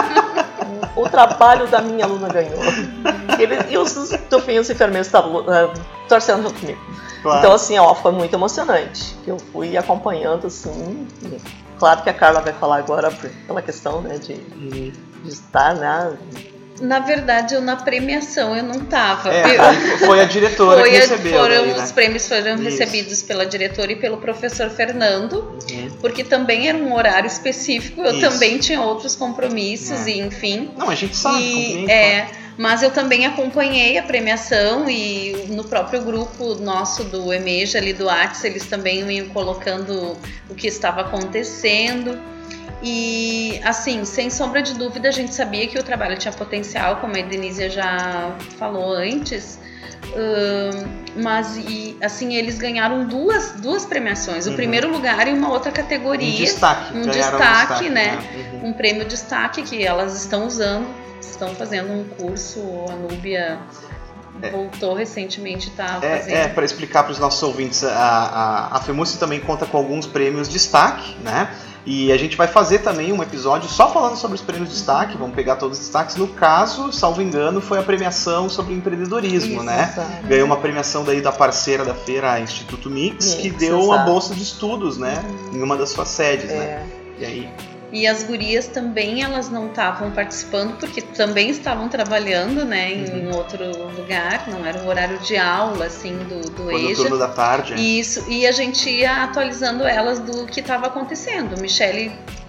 O trabalho da minha aluna ganhou. Ele, e os tufinhos enfermeiros estavam uh, torcendo junto comigo. Claro. Então, assim, ó, foi muito emocionante. Eu fui acompanhando, assim. Claro que a Carla vai falar agora pela questão, né, de, de estar, né? Na verdade, eu na premiação eu não estava. É, foi a diretora foi que recebeu. Foram, daí, né? Os prêmios foram Isso. recebidos pela diretora e pelo professor Fernando, uhum. porque também era um horário específico, eu Isso. também tinha outros compromissos, é. e enfim. Não, a gente sabe. E, é, mas eu também acompanhei a premiação, e no próprio grupo nosso do EMEJA, ali do Artes, eles também iam colocando o que estava acontecendo. E, assim, sem sombra de dúvida, a gente sabia que o trabalho tinha potencial, como a Denise já falou antes, Uh, mas e, assim, eles ganharam duas, duas premiações, o uhum. primeiro lugar e uma outra categoria. Um destaque. Um destaque, destaque, destaque, né? né? Uhum. Um prêmio destaque que elas estão usando, estão fazendo um curso, a Núbia é. voltou recentemente, está é, fazendo. É, para explicar para os nossos ouvintes, a, a, a FEMUSE também conta com alguns prêmios destaque, né? E a gente vai fazer também um episódio só falando sobre os prêmios de destaque, vamos pegar todos os destaques. No caso, salvo engano, foi a premiação sobre empreendedorismo, Isso, né? exato. Ganhou uma premiação daí da parceira da feira, a Instituto Mix, Mix que deu exato. uma bolsa de estudos, né? Uhum. Em uma das suas sedes, É. né? E aí... E as gurias também, elas não estavam participando porque também estavam trabalhando, né, em uhum. outro lugar, não era o horário de aula, assim, do, do Foi no EJA. turno da tarde. É. Isso, e a gente ia atualizando elas do que estava acontecendo. Michele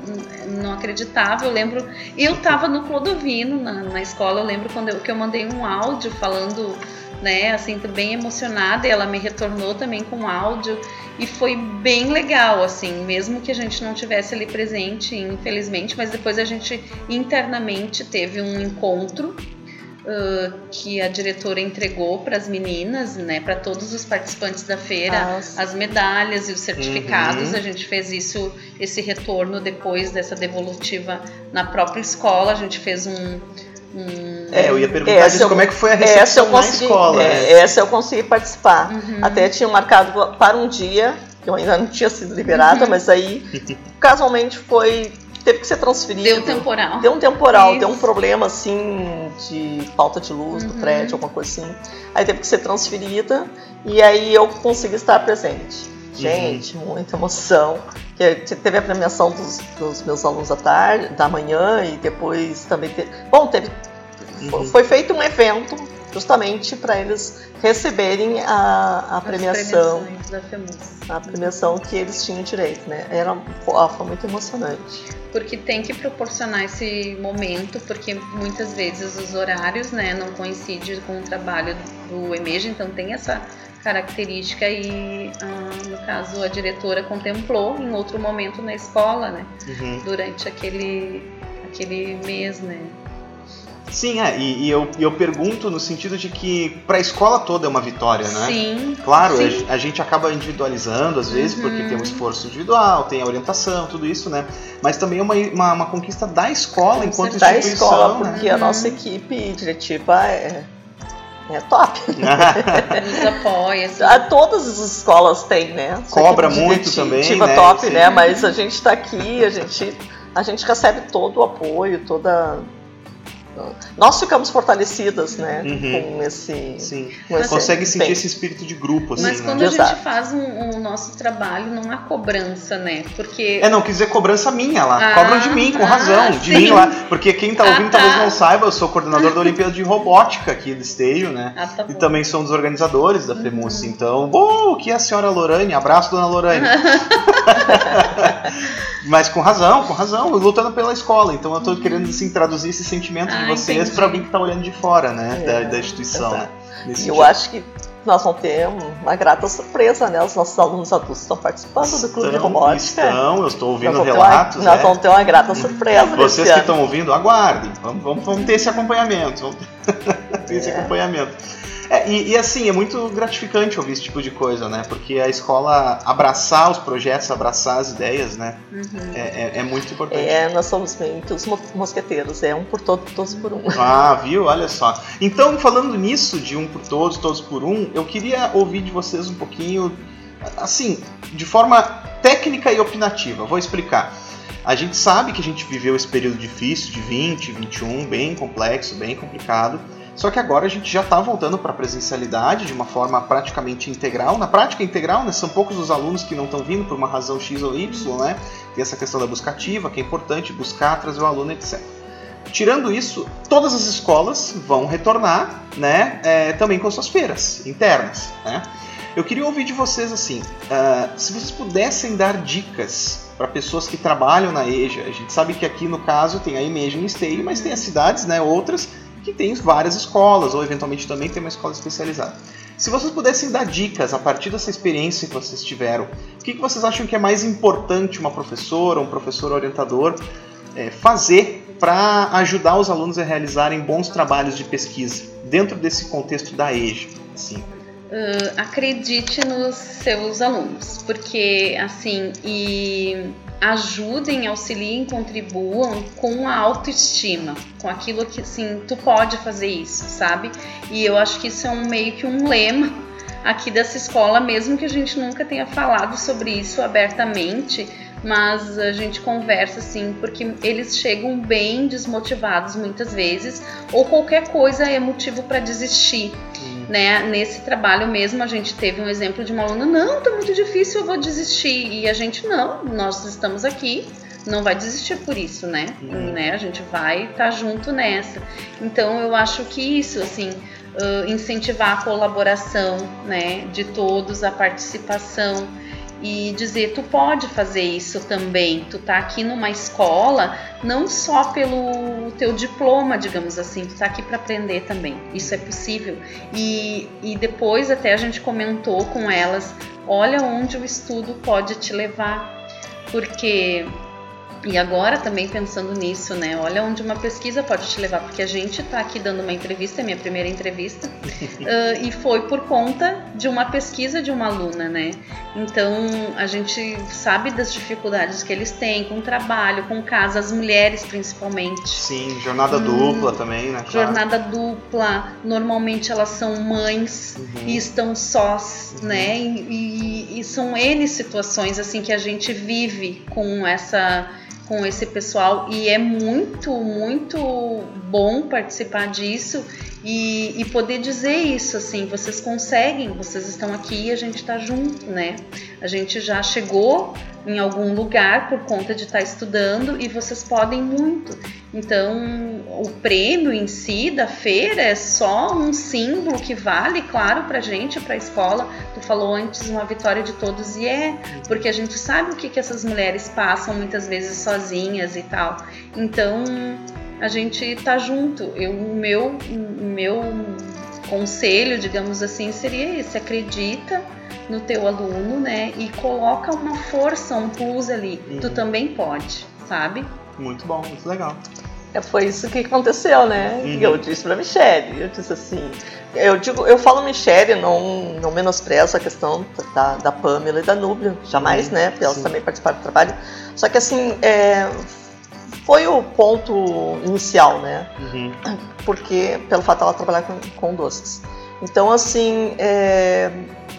não acreditava, eu lembro, eu estava no Clodovino, na, na escola, eu lembro quando eu, que eu mandei um áudio falando, né, assim, bem emocionada, e ela me retornou também com áudio, e foi bem legal, assim, mesmo que a gente não tivesse ali presente, infelizmente, mas depois a gente internamente teve um encontro uh, que a diretora entregou para as meninas, né, para todos os participantes da feira, ah, as medalhas e os certificados. Uhum. A gente fez isso, esse retorno depois dessa devolutiva na própria escola, a gente fez um Hum, é, eu ia perguntar disso, eu, como é que foi a recepção consegui, na escola. É, né? Essa eu consegui participar. Uhum. Até tinha marcado para um dia, que eu ainda não tinha sido liberada, uhum. mas aí casualmente foi, teve que ser transferido. Deu temporal. Deu um temporal, Isso. deu um problema assim de falta de luz uhum. do prédio, alguma coisa assim. Aí teve que ser transferida e aí eu consegui estar presente. Gente, uhum. muita emoção. Teve a premiação dos, dos meus alunos da tarde, da manhã, e depois também teve. Bom, teve. Uhum. Foi feito um evento justamente para eles receberem a, a premiação. Da FEMUSE. A premiação que eles tinham direito, né? Era, foi muito emocionante. Porque tem que proporcionar esse momento, porque muitas vezes os horários, né, não coincidem com o trabalho do EMEJA, então tem essa característica e, ah, no caso, a diretora contemplou em outro momento na escola, né? Uhum. Durante aquele, aquele mês, né? Sim, é, e, e eu, eu pergunto no sentido de que para a escola toda é uma vitória, né? Sim. Claro, sim. A, a gente acaba individualizando às vezes, uhum. porque tem um esforço individual, tem a orientação, tudo isso, né? Mas também é uma, uma, uma conquista da escola Com enquanto da instituição, escola, porque né? a nossa equipe diretiva é... É top. Nos apoia. Assim. A, todas as escolas têm, né? Cobra muito também, né? top, Sim. né? Mas a gente está aqui, a gente, a gente recebe todo o apoio, toda... Nós ficamos fortalecidas, né? Uhum. Com esse... Sim. Com esse consegue empenho. sentir esse espírito de grupo, assim, Mas quando né? a gente Exato. faz o um, um nosso trabalho, não há cobrança, né? Porque... É, não, quis dizer cobrança minha lá. Ah, Cobram de mim, com ah, razão. De sim. mim lá. Porque quem tá ouvindo ah, tá. talvez não saiba, eu sou coordenador da Olimpíada de Robótica aqui do Esteio, né? Ah, tá e bom. também sou um dos organizadores da FEMUSE. Uhum. Então, bom, que é a senhora Lorane. Abraço, dona Lorane. Mas com razão, com razão, lutando pela escola. Então eu tô uhum. querendo assim, traduzir esse sentimento ah, de vocês para alguém que tá olhando de fora, né? É, da, da instituição, né? E eu acho que nós vamos ter uma grata surpresa, né? Os nossos alunos adultos estão participando estão, do Clube de Robótica. Estão, eu estou ouvindo nós relatos. Uma, nós é. vamos ter uma grata surpresa. Vocês que estão ouvindo, aguardem. Vamos, vamos, vamos ter esse acompanhamento. Vamos ter é. esse acompanhamento. É, e, e assim, é muito gratificante ouvir esse tipo de coisa, né? Porque a escola abraçar os projetos, abraçar as ideias, né? Uhum. É, é, é muito importante. É, nós somos meio que os mosqueteiros, é um por todos, todos por um. Ah, viu? Olha só. Então, falando nisso, de um por todos, todos por um, eu queria ouvir de vocês um pouquinho, assim, de forma técnica e opinativa. Vou explicar. A gente sabe que a gente viveu esse período difícil de vinte, vinte e um, bem complexo, bem complicado. Só que agora a gente já está voltando para a presencialidade de uma forma praticamente integral. Na prática integral, né, são poucos os alunos que não estão vindo por uma razão X ou Y, né? Tem essa questão da buscativa, que é importante buscar, trazer o aluno, etcétera. Tirando isso, todas as escolas vão retornar, né, é, também com suas feiras internas, né? Eu queria ouvir de vocês assim, uh, se vocês pudessem dar dicas para pessoas que trabalham na EJA. A gente sabe que aqui no caso tem a EMEJA em Esteio, mas tem as cidades, né, outras que tem várias escolas, ou eventualmente também tem uma escola especializada. Se vocês pudessem dar dicas a partir dessa experiência que vocês tiveram, o que vocês acham que é mais importante uma professora ou um professor orientador é, fazer para ajudar os alunos a realizarem bons trabalhos de pesquisa dentro desse contexto da EJA? Sim. Uh, acredite nos seus alunos, porque assim, e ajudem, auxiliem, contribuam com a autoestima, com aquilo que assim, tu pode fazer isso, sabe? E eu acho que isso é um meio que um lema aqui dessa escola, mesmo que a gente nunca tenha falado sobre isso abertamente, mas a gente conversa assim, porque eles chegam bem desmotivados muitas vezes, ou qualquer coisa é motivo para desistir. Né? Nesse trabalho mesmo a gente teve um exemplo de uma aluna, não, tá muito difícil, eu vou desistir, e a gente, não, nós estamos aqui, não vai desistir por isso, né? Uhum. né? A gente vai estar tá junto nessa. Então eu acho que isso, assim, uh, incentivar a colaboração, né, de todos, a participação, e dizer, tu pode fazer isso também, tu tá aqui numa escola, não só pelo teu diploma, digamos assim, tu tá aqui para aprender também, isso é possível. E, e depois até a gente comentou com elas, olha onde o estudo pode te levar, porque... E agora também pensando nisso, né? Olha onde uma pesquisa pode te levar, porque a gente está aqui dando uma entrevista, é minha primeira entrevista, uh, e foi por conta de uma pesquisa de uma aluna, né? Então a gente sabe das dificuldades que eles têm com o trabalho, com casa, as mulheres principalmente. Sim, jornada hum, dupla também, né? Claro. Jornada dupla, normalmente elas são mães uhum. e estão sós, uhum. né? E, e, e são N situações assim que a gente vive com essa... com esse pessoal, e é muito, muito bom participar disso e, e poder dizer isso, assim, vocês conseguem, vocês estão aqui e a gente está junto, né? A gente já chegou em algum lugar por conta de estar estudando e vocês podem muito. Então, o prêmio em si da feira é só um símbolo que vale, claro, pra gente, pra escola. Tu falou antes uma vitória de todos, e é, porque a gente sabe o que, que essas mulheres passam muitas vezes sozinhas e tal. Então, a gente tá junto. Eu, o meu, meu conselho, digamos assim, seria esse: acredita no teu aluno, né? E coloca uma força, um plus ali. Uhum. Tu também pode, sabe? Muito bom, muito legal. É, foi isso que aconteceu, né? Uhum. E eu disse pra Michele, eu disse assim, eu digo, eu falo Michele, não, não menosprezo a questão da, da Pamela e da Núbia, jamais, uhum. né? Porque elas Sim. também participaram do trabalho. Só que assim, é, foi o ponto inicial, né? Uhum. Porque, pelo fato de ela trabalhar com, com doces. Então, assim, é,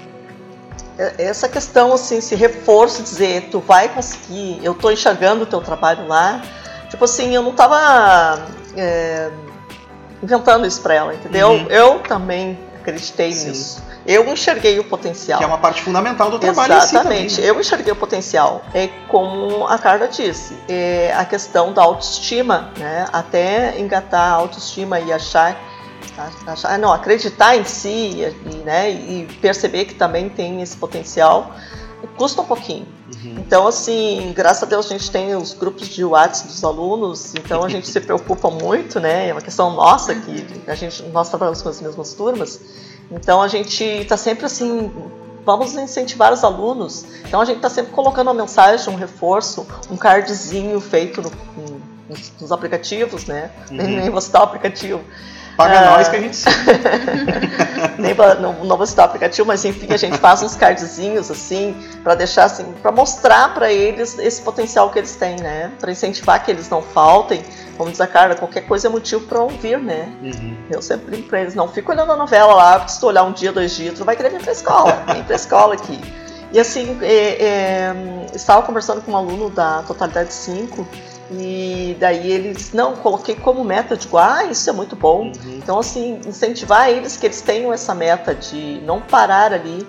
essa questão, assim, esse reforço, dizer, tu vai conseguir, eu tô enxergando o teu trabalho lá. Tipo assim, eu não tava é, inventando isso pra ela, entendeu? Uhum. Eu também acreditei Sim. nisso. Eu enxerguei o potencial. Que é uma parte fundamental do trabalho Exatamente. em si também. Eu enxerguei o potencial. É como a Carla disse, é a questão da autoestima, né? Até engatar a autoestima e achar, achar não, acreditar em si e, né? e perceber que também tem esse potencial, custa um pouquinho. Uhum. Então, assim, graças a Deus a gente tem os grupos de WhatsApp dos alunos, então a gente se preocupa muito, né? É uma questão nossa que a gente, nós trabalhamos com as mesmas turmas, então a gente está sempre assim, vamos incentivar os alunos. Então a gente está sempre colocando uma mensagem, um reforço, um cardzinho feito no, nos, nos aplicativos, né? Uhum. Nem, nem vou citar o aplicativo. Paga ah, nós que a gente sabe. Nem pra, não, não vou citar o aplicativo, mas enfim, a gente faz uns cardzinhos assim, para deixar assim, para mostrar para eles esse potencial que eles têm, né? Para incentivar que eles não faltem. Como diz a Carla, qualquer coisa é motivo para ouvir, né? Uhum. Eu sempre digo para eles, não fica olhando a novela lá, porque se tu olhar um dia, dois dias, tu não vai querer vir pra escola, vem pra escola aqui. E assim, é, é, estava conversando com um aluno da Totalidade cinco, e daí ele disse, não, coloquei como meta, digo, ah, isso é muito bom. Uhum. Então, assim, incentivar eles, que eles tenham essa meta de não parar ali,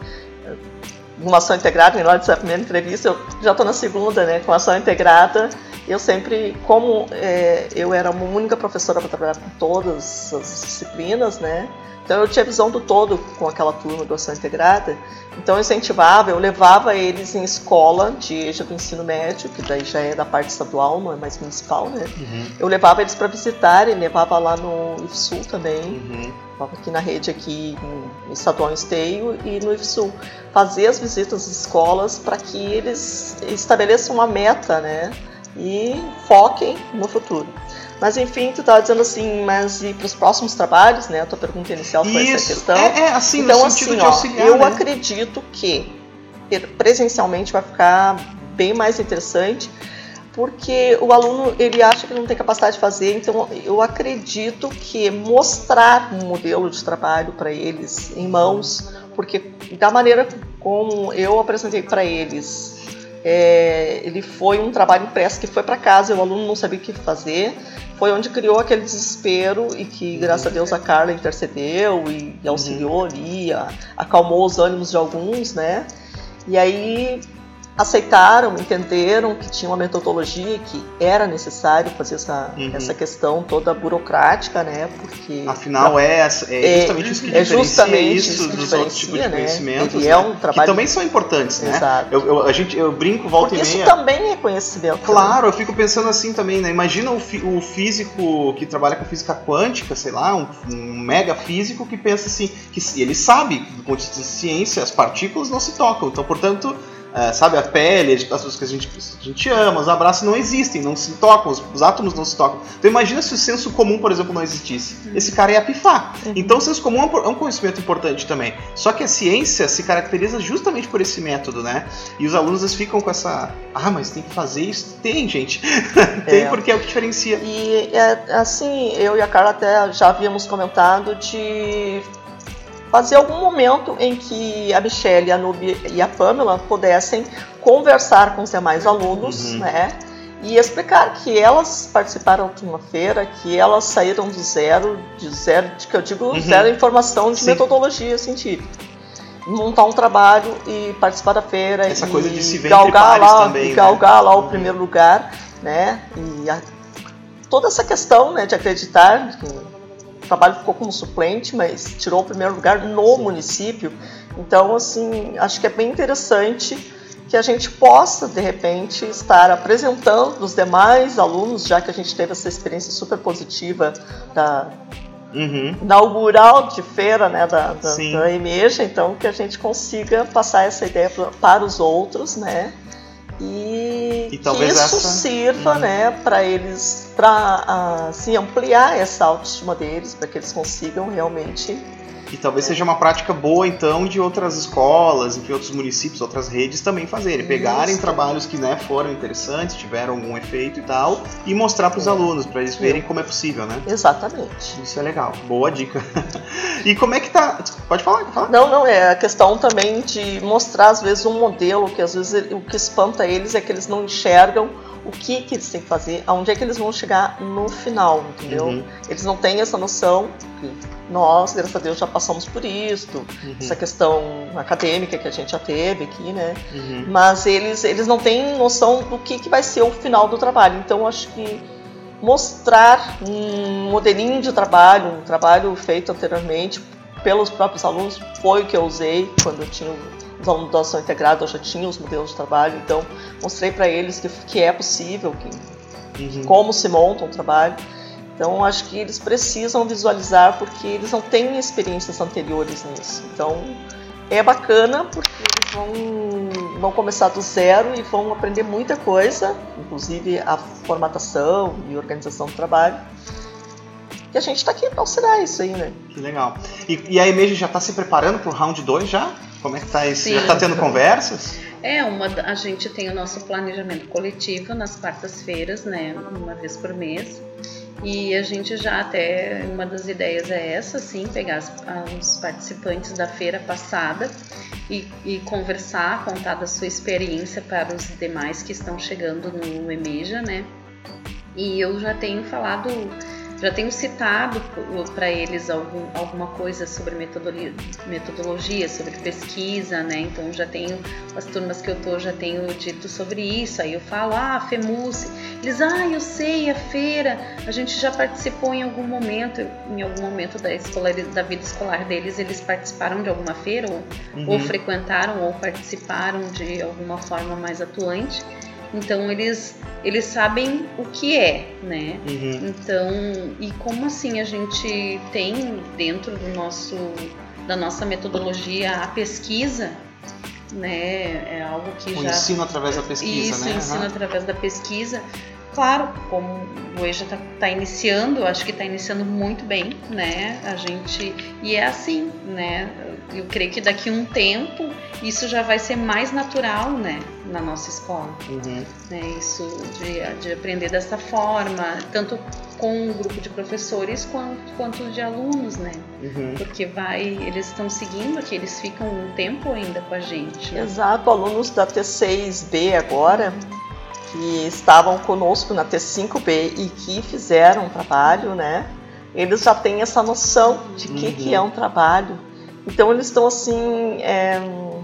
uma ação integrada. Na hora dessa primeira entrevista, eu já estou na segunda, né, com ação integrada. Eu sempre, como é, eu era uma única professora para trabalhar com todas as disciplinas, né, então eu tinha visão do todo com aquela turma do ação integrada. Então eu incentivava, eu levava eles em escola de EJA do ensino médio, que daí já é da parte estadual, não é mais municipal, né? Uhum. Eu levava eles para visitarem, levava lá no I F S U também, uhum. levava aqui na rede aqui no estadual em Esteio e no I F S U. Fazer as visitas às escolas para que eles estabeleçam uma meta, né? e foquem no futuro. Mas enfim, tu estava dizendo assim, mas e para os próximos trabalhos, né? A tua pergunta inicial foi Isso. essa questão. É, é assim, então, no sentido assim, de auxiliar, ó, eu né? acredito que presencialmente vai ficar bem mais interessante, porque o aluno ele acha que não tem capacidade de fazer, então eu acredito que mostrar um modelo de trabalho para eles em mãos, porque da maneira como eu apresentei para eles, é, ele foi um trabalho impresso que foi para casa, o aluno não sabia o que fazer, foi onde criou aquele desespero e que, graças a Deus, a Carla intercedeu e auxiliou ali, acalmou os ânimos de alguns, né? E aí aceitaram, entenderam que tinha uma metodologia, que era necessário fazer essa, uhum. essa questão toda burocrática, né? Porque afinal é, é justamente isso que é diferencia justamente isso, isso dos outros tipos de né? conhecimentos, Ele né? é um trabalho... que também são importantes, né? Exato. Eu, eu, a gente, eu brinco, volta Porque e meia... isso também é conhecimento. Claro, também. Eu fico pensando assim também, né? Imagina o, fi, o físico que trabalha com física quântica, sei lá, um, um mega físico que pensa assim, que ele sabe, do ponto de vista de ciência, as partículas não se tocam, então, portanto... É, sabe, a pele, as coisas que a gente, a gente ama, os abraços não existem, não se tocam, os, os átomos não se tocam. Então imagina se o senso comum, por exemplo, não existisse. Esse cara ia pifar. Uhum. Então o senso comum é um conhecimento importante também. Só que a ciência se caracteriza justamente por esse método, né? E os alunos eles ficam com essa... Ah, mas tem que fazer isso? Tem, gente. Tem, é. Porque é o que diferencia. E assim, eu e a Carla até já havíamos comentado de... fazer algum momento em que a Michelle, a Nubia e a Pamela pudessem conversar com os demais alunos, uhum. né? E explicar que elas participaram de uma feira, que elas saíram do zero, de zero, de que eu digo uhum. zero informação de Sim. metodologia científica. Montar um trabalho e participar da feira. Essa e coisa de se ver galgar entre pares lá, também, e galgar né? lá o uhum. primeiro lugar, né? E a, toda essa questão, né, de acreditar que o trabalho ficou como suplente, mas tirou o primeiro lugar no Sim. município. Então, assim, acho que é bem interessante que a gente possa, de repente, estar apresentando os demais alunos, já que a gente teve essa experiência super positiva da uhum. inaugural de feira, né, da, da, da EMEJA, então que a gente consiga passar essa ideia para os outros, né? E, e que isso essa... sirva, uhum. né, para eles, para assim, ampliar essa autoestima deles, para que eles consigam realmente... E talvez é. seja uma prática boa, então, de outras escolas, enfim, outros municípios, outras redes também fazerem. Isso. Pegarem trabalhos que, né, foram interessantes, tiveram algum efeito e tal, e mostrar para os é. alunos, para eles verem é. como é possível, né? Exatamente. Isso é legal. Boa dica. E como é que tá... Pode falar, pode falar? Não, não, é a questão também de mostrar, às vezes, um modelo que, às vezes, o que espanta eles é que eles não enxergam o que, que eles têm que fazer, aonde é que eles vão chegar no final, entendeu? Uhum. Eles não têm essa noção que nós, graças a Deus, já passamos por isso, uhum. essa questão acadêmica que a gente já teve aqui, né? Uhum. Mas eles, eles não têm noção do que, que vai ser o final do trabalho. Então, acho que mostrar um modelinho de trabalho, um trabalho feito anteriormente pelos próprios alunos, foi o que eu usei quando eu tinha os alunos da ação integrada, eu já tinha os modelos de trabalho, então mostrei para eles que, que é possível, que, uhum. como se monta um trabalho. Então acho que eles precisam visualizar porque eles não têm experiências anteriores nisso. Então é bacana porque eles vão, vão começar do zero e vão aprender muita coisa, inclusive a formatação e organização do trabalho. E a gente está aqui para auxiliar isso aí, né? Que legal. E, e a EMEJA já está se preparando para o round dois já? Como é que tá isso? Sim. Já está tendo conversas? É, uma, a gente tem o nosso planejamento coletivo nas quartas-feiras, né? Uma vez por mês. E a gente já até, uma das ideias é essa, sim, pegar as, os participantes da feira passada e, e conversar, contar da sua experiência para os demais que estão chegando no EMEJA, né? E eu já tenho falado... Já tenho citado para eles algum, alguma coisa sobre metodologia, metodologia, sobre pesquisa, né? Então já tenho, as turmas que eu tô, já tenho dito sobre isso. Aí eu falo, ah, FEMUSE. Eles, ah, eu sei, a feira, a gente já participou em algum momento, em algum momento da, escolar, da vida escolar deles, eles participaram de alguma feira, ou, uhum. ou frequentaram, ou participaram de alguma forma mais atuante. Então eles, eles sabem o que é, né? Uhum. Então, e como assim a gente tem dentro do nosso, da nossa metodologia a pesquisa, né? É algo que o já... O ensino através da pesquisa, Isso, né? Isso, o ensino uhum. através da pesquisa. Claro, como o E J A está tá iniciando, acho que está iniciando muito bem, né? A gente... E é assim, né? Eu creio que daqui a um tempo isso já vai ser mais natural, né? Na nossa escola. Uhum. Né? Isso de, de aprender dessa forma, tanto com o grupo de professores quanto, quanto de alunos, né? Uhum. Porque vai, eles estão seguindo aqui, eles ficam um tempo ainda com a gente. Né? Exato, alunos da T seis B agora, que estavam conosco na T cinco B e que fizeram um trabalho, né? Eles já têm essa noção de que, uhum. que é um trabalho. Então eles estão assim, é,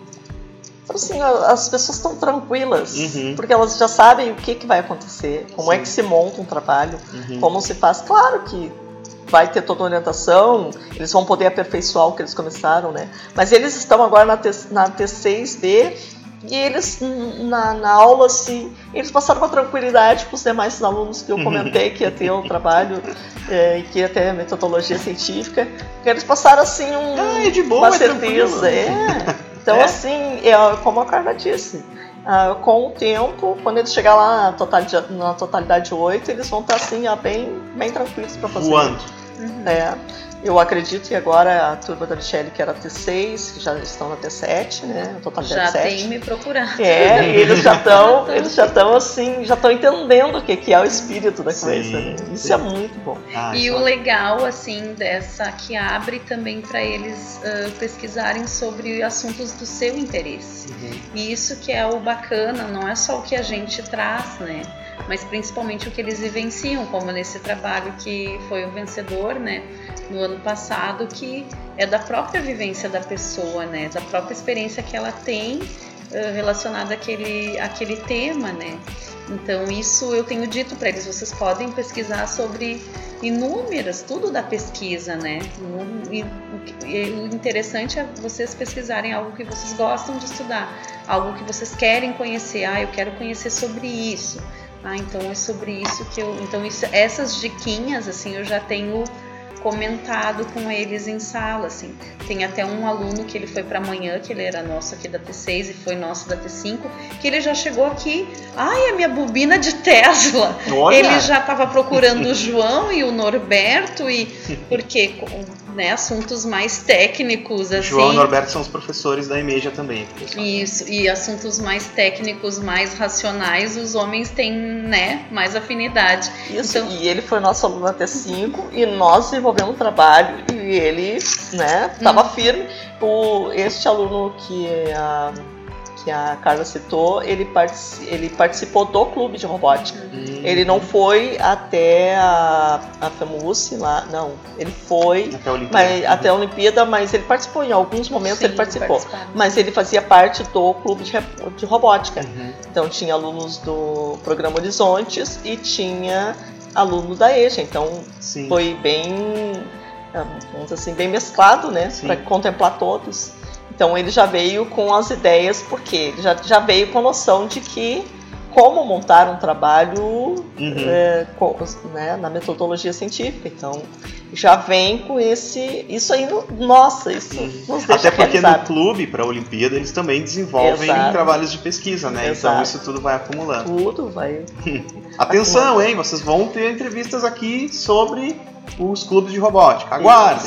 assim as pessoas estão tranquilas, uhum. porque elas já sabem o que, que vai acontecer, como Sim. é que se monta um trabalho, uhum. como se faz. Claro que vai ter toda a orientação, eles vão poder aperfeiçoar o que eles começaram, né? Mas eles estão agora na, T, na T seis B e eles, na, na aula, assim, eles passaram uma tranquilidade para os demais alunos que eu comentei que ia ter um trabalho, é, que ia ter metodologia científica, que eles passaram, assim, um, ah, é de boa, uma é certeza. É. Então, é? assim, é, como a Carla disse, ah, com o tempo, quando eles chegarem lá na totalidade, na totalidade oito, eles vão estar, assim, ó, bem, bem tranquilos para fazer. Voando. Uhum. É. Eu acredito que agora a turma da Michele, que era a T seis, que já estão na T sete, né? Já sete. tem me procurado. É, e eles já estão, eles já estão assim, já estão entendendo o que, que é o espírito da sim, coisa. Né? Isso sim. é muito bom. Ah, e o legal, assim, dessa que abre também para eles uh, pesquisarem sobre assuntos do seu interesse. Uhum. E isso que é o bacana, não é só o que a gente traz, né? Mas principalmente o que eles vivenciam, como nesse trabalho que foi o vencedor, né, no ano passado, que é da própria vivência da pessoa, né, da própria experiência que ela tem uh, relacionada àquele, àquele tema, né. Então isso eu tenho dito para eles, vocês podem pesquisar sobre inúmeras, tudo da pesquisa, né, e, e o interessante é vocês pesquisarem algo que vocês gostam de estudar, algo que vocês querem conhecer, ah, eu quero conhecer sobre isso. Ah, então é sobre isso que eu... Então isso, essas diquinhas, assim, eu já tenho comentado com eles em sala, assim. Tem até um aluno que ele foi para amanhã, que ele era nosso aqui da T seis e foi nosso da T cinco, que ele já chegou aqui, ai, a minha bobina de Tesla. Olha. Ele já estava procurando o João e o Norberto, e porque... Né, assuntos mais técnicos, assim. João e Norberto são os professores da EMEJA também. Pessoal. Isso, e assuntos mais técnicos, mais racionais, os homens têm, né, mais afinidade. Isso, então... e ele foi nosso aluno na T cinco e nós desenvolvemos um trabalho e ele, né, estava hum. firme. O, este aluno que a, que a Carla citou, ele, partici, ele participou do clube de robótica. Hum. Ele não foi até a, a FEMUSE lá, não. Ele foi até a Olimpíada, mas, até a Olimpíada, mas ele participou em alguns momentos. Sim, ele participou. Ele mas ele fazia parte do clube de, de robótica. Uhum. Então tinha alunos do programa Horizontes e tinha aluno da E J A. Então Sim. foi bem, vamos dizer assim, bem mesclado, né, para contemplar todos. Então ele já veio com as ideias, porque ele já, já veio com a noção de que como montar um trabalho uhum. é, com, né, na metodologia científica. Então já vem com esse, isso aí, nossa, isso uhum. nos deixa Até porque realizado. No clube, para a Olimpíada, eles também desenvolvem Exato. Trabalhos de pesquisa, né? Exato. Então isso tudo vai acumulando. Tudo vai. Atenção, acumulando. Hein? Vocês vão ter entrevistas aqui sobre os clubes de robótica. Aguardem!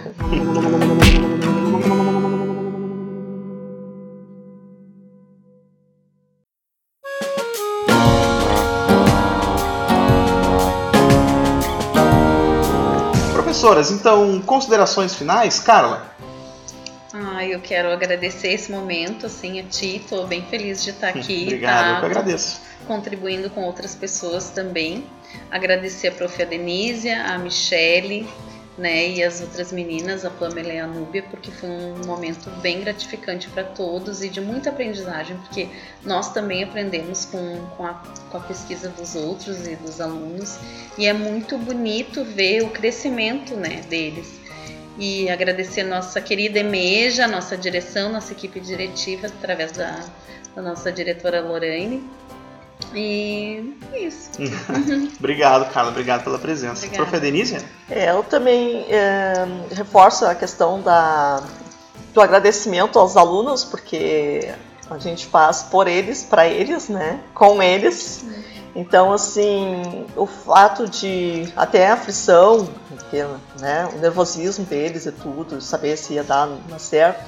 Professoras, então, considerações finais, Carla? Ah, eu quero agradecer esse momento, assim, a ti, estou bem feliz de estar aqui. Obrigado, tá, eu que agradeço. Contribuindo com outras pessoas também. Agradecer a prof. Adenísia, a Michele, né, e as outras meninas, a Pamela e a Núbia, porque foi um momento bem gratificante para todos e de muita aprendizagem, porque nós também aprendemos com, com, a, com a pesquisa dos outros e dos alunos, e é muito bonito ver o crescimento, né, deles. E agradecer a nossa querida EMEJA, nossa direção, nossa equipe diretiva, através da, da nossa diretora Lorraine. E isso. Obrigado, Carla. Obrigado pela presença. Prof. Adenísia? É, eu também é, reforço a questão da, do agradecimento aos alunos, porque a gente faz por eles, para eles, né? Com eles. Então, assim, o fato de até a aflição, né? O nervosismo deles e tudo, saber se ia dar certo.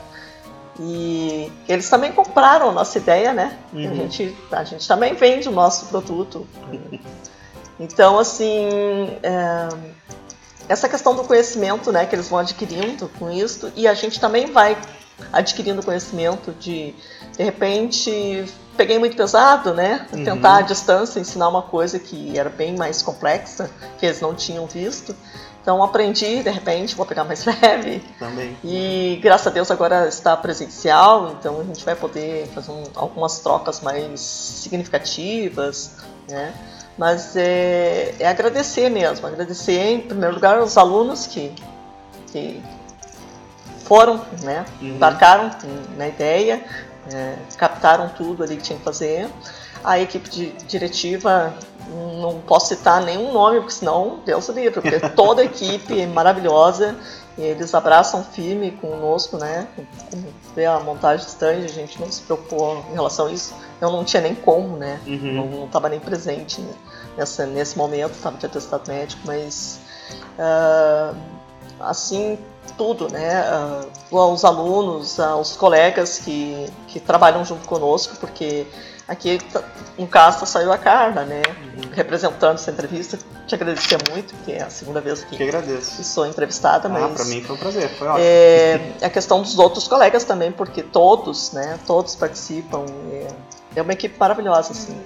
E eles também compraram a nossa ideia, né? Uhum. A gente, a gente também vende o nosso produto. Então, assim, é, essa questão do conhecimento, né, que eles vão adquirindo com isso, e a gente também vai adquirindo conhecimento de, de repente, peguei muito pesado, né? Uhum. Tentar à distância ensinar uma coisa que era bem mais complexa, que eles não tinham visto. Então aprendi, de repente, vou pegar mais leve. Também. E graças a Deus agora está presencial, então a gente vai poder fazer um, algumas trocas mais significativas, né? Mas é, é agradecer mesmo, agradecer em primeiro lugar aos alunos que, que foram, né? Uhum. Embarcaram na ideia, é, captaram tudo ali que tinha que fazer. A equipe de, diretiva, não posso citar nenhum nome, porque senão Deus o livre, porque toda a equipe é maravilhosa, e eles abraçam firme conosco, né? Ver a montagem do stand, a gente não se preocupou em relação a isso. Eu não tinha nem como, né? Uhum. Não estava nem presente nessa, nesse momento, estava de atestado médico, mas uh, assim, tudo, né? Uh, aos alunos, aos colegas que, que trabalham junto conosco, porque aqui, no caso, saiu a Carla, né? Uhum. Representando essa entrevista. Te agradecer muito, porque é a segunda vez que, que agradeço. sou entrevistada. Ah, mas para mim foi um prazer, foi ótimo. É, a questão dos outros colegas também, porque todos, né? Todos participam. É, é uma equipe maravilhosa, assim.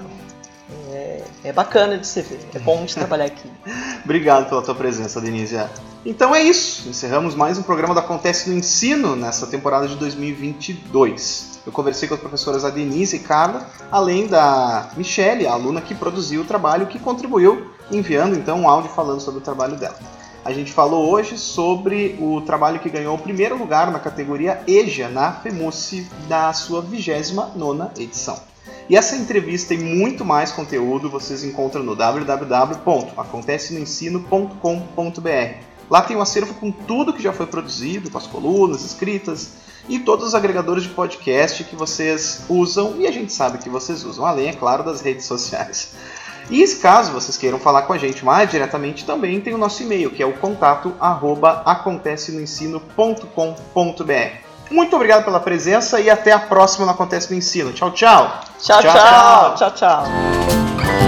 É, é bacana de se ver, é bom de trabalhar aqui. Obrigado pela tua presença, Denise. Então é isso, encerramos mais um programa do Acontece no Ensino nessa temporada de dois mil e vinte e dois. Eu conversei com as professoras a Denise e Carla, além da Michele, a aluna que produziu o trabalho, que contribuiu enviando então um áudio falando sobre o trabalho dela. A gente falou hoje sobre o trabalho que ganhou o primeiro lugar na categoria EJA na FEMUSE da sua vigésima nona edição. E essa entrevista e muito mais conteúdo vocês encontram no w w w ponto acontece no ensino ponto com ponto b r. Lá tem um acervo com tudo que já foi produzido, com as colunas escritas e todos os agregadores de podcast que vocês usam e a gente sabe que vocês usam, além, é claro, das redes sociais. E caso vocês queiram falar com a gente mais diretamente, também tem o nosso e-mail, que é o contato arroba acontece no ensino ponto com ponto b r. Muito obrigado pela presença e até a próxima no Acontece no Ensino. Tchau, tchau! Tchau, tchau! Tchau, tchau! tchau.